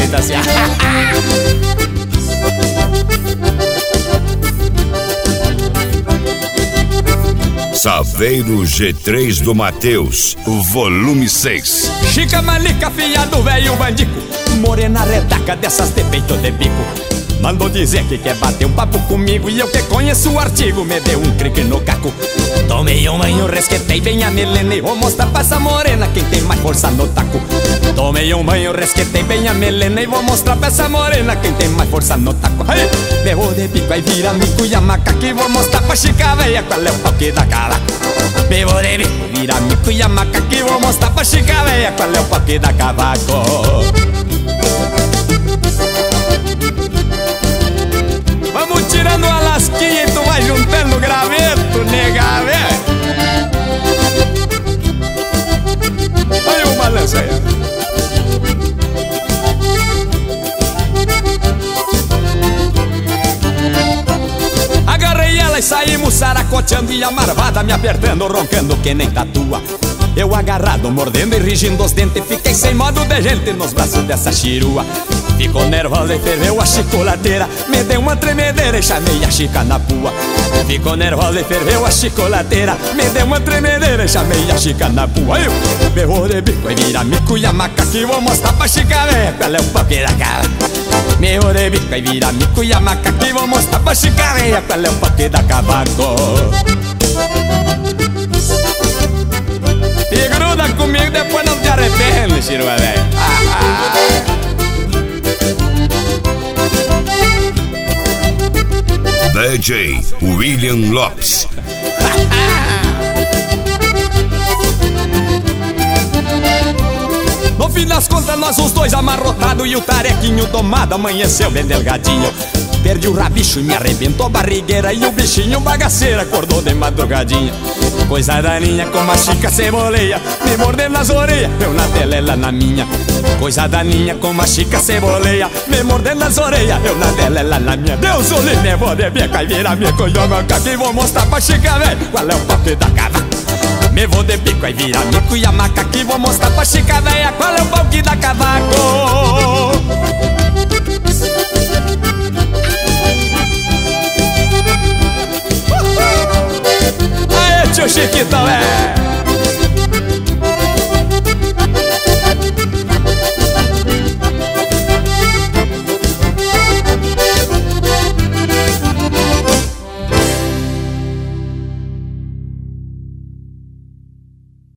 jeito assim. Saveiro G3 do Mateus, volume 6. Chica manica, filha do velho bandico, morena redaca dessas de peito de bico. Mandou dizer que quer bater um papo comigo, e eu que conheço o artigo me deu um crique no caco. Tomei um banho, resquetei bem a melena e vou mostrar pra essa morena quem tem mais força no taco. Tomei um banho, resquetei bem a melena e vou mostrar pra essa morena quem tem mais força no taco. Aí, berrou de bico, aí vira mico e a macaca e vou mostrar pra chica véia qual é o pau que dá cala. Berrou de bico, vira mico e a macaca e vou mostrar pra chica véia qual é o pau que dá cavaco. Vamos tirando a lasquinha e tu vai juntando o graveto, nega, velho. Olha o balanço aí. Agarrei ela e saímos saracoteando, e a marvada me apertando, roncando que nem tatua. Eu agarrado, mordendo e rigindo os dentes, fiquei sem modo de gente nos braços dessa chirua. Ficou nervosa e ferveu a chicolateira, me deu uma tremedeira e chamei a chica na pua. Ficou nervosa e ferveu a chicolateira, me deu uma tremedeira e chamei a chica na pua. Eu berrou de bico e vira mico e a macaca e vou mostrar pra chica véia qual é o pau que dá cara. Berrou de bico e vira mico e a macaca e vou mostrar pra chica véia qual é o pau que dá cavaco. E gruda comigo, depois não te arrepende, chirua velho. DJ William Lopes. No fim das contas, nós os dois amarrotados e o tarequinho domado amanheceu bem delgadinho. Perdi o rabicho e me arrebentou a barrigueira, e o bichinho bagaceiro acordou de madrugadinha. Coisa daninha como a chica ceboleia, me mordendo nas orelhas, eu na dela, ela na minha. Coisa daninha como a chica ceboleia, me mordendo nas orelhas, eu na dela, ela na minha. Deus o livre, vou de beca e vira mico e eu aqui vou mostrar pra chica velho qual é o pau que dá cavaco. Me vou de bico e vira mico e a maca aqui vou mostrar pra chica velha qual é o pau que dá cavaco.